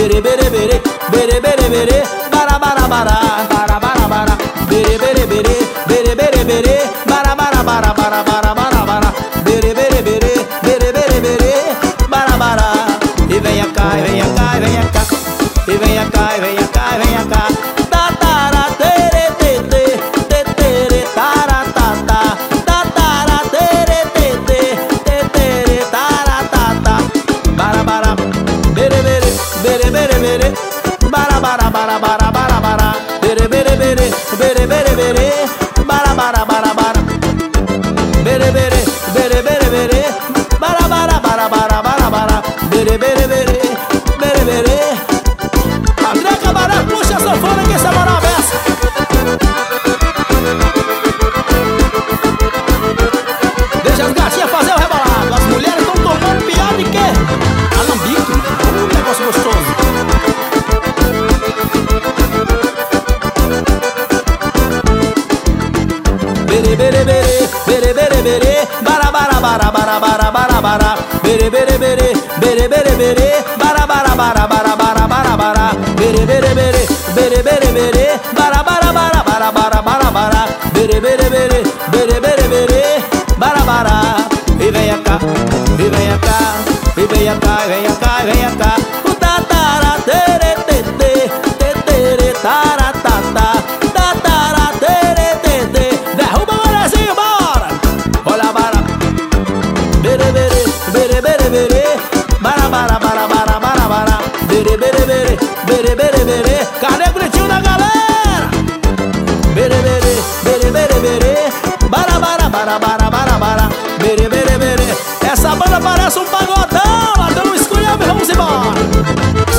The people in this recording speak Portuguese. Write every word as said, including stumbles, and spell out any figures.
bere bere bere, bere bere bere, bara bara bara, bara bara bara, bere bere bere, bere bere bere, bara bara bara, bara bara bara, bara, bere bere bere, bere bere bere, bara bara. E venha cá, e venha cá, e venha cá, e venha cá, e venha cá, e venha cá. Tatara tere tete, tetere tara tata, tatara tere tete, tetere tara tata, bara bara, bere bere, bere bere bere, bara bara bara bara bara bara, bere bere bere, bere bere bere, bara bara bara bara, bere bere, bere bere bere, bara bara bara bara bara bara, bere bere bere, bere bere. André Cabaré, puxa a sanfona que essa moral é essa. Deixa as gatinhas fazer o rebolado. As mulheres estão tomando piada de quê? Alambique, um negócio gostoso. Bere bere bere, bere bere bere, bara bara bara bara bara bara bara, bere bere bere, bere bere bere, bara bara bara bara bara bara bara, bere bere bere, bere bere bere, bara bara bara bara bara bara bara, bere bere bere, bere bere bere, bara bara. E venha cá, e venha cá, e venha cá, e venha cá, e venha cá. O tatara tere tete, tetere tara tata, tatara tere tete. Derruba o manezinho, bora! Olha bara, bere bere, bere bere bere, bara bara bara bara bara bara, bere bere bere, bere bere bere. Cadê o gritinho da galera? Bere bere, bere bere bere, bara bara bara bara bara bara, bere bere bere. Essa banda parece um pagodão, até um escolhendo, vamos embora.